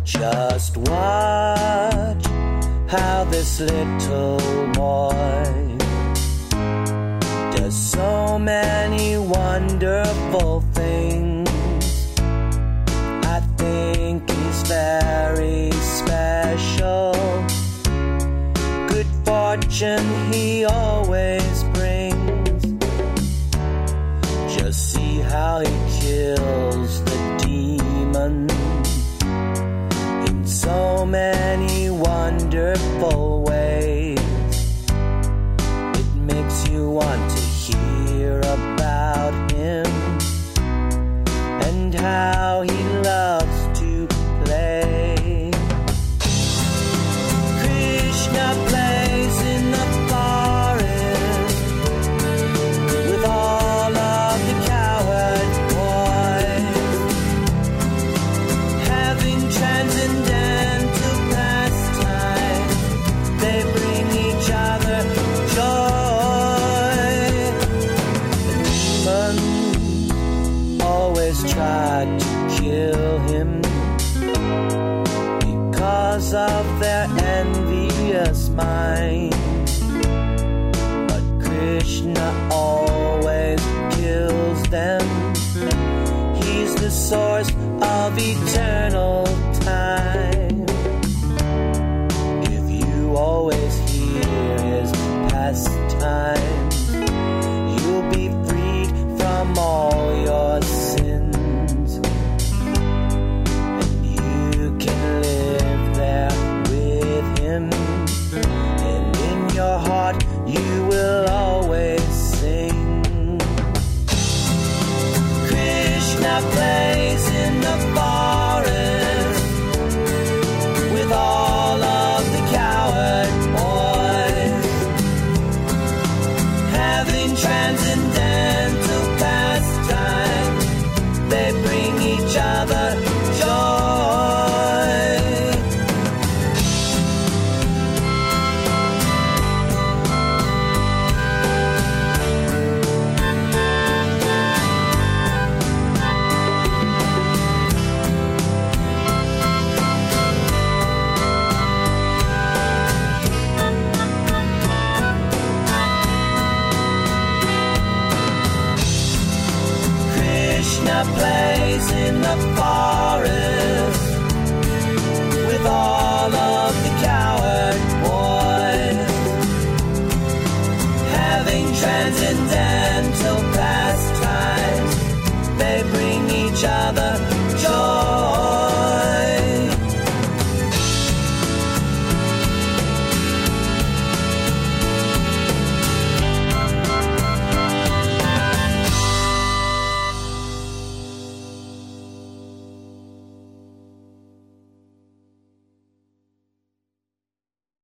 Just watch how this little boy does so many wonderful things. I think he's very special. Good fortune he always brings. Just see how he kills the demon in so many wonderful ways. It makes you want to hear about him and how he loves to play. Krishna plays in the forest with all of the coward boys, having transcendental pastime. They bring each other joy. The demons always tried to kill him because of their envious minds. But Krishna always kills them. He's the source of eternal time. If you always hear his pastime,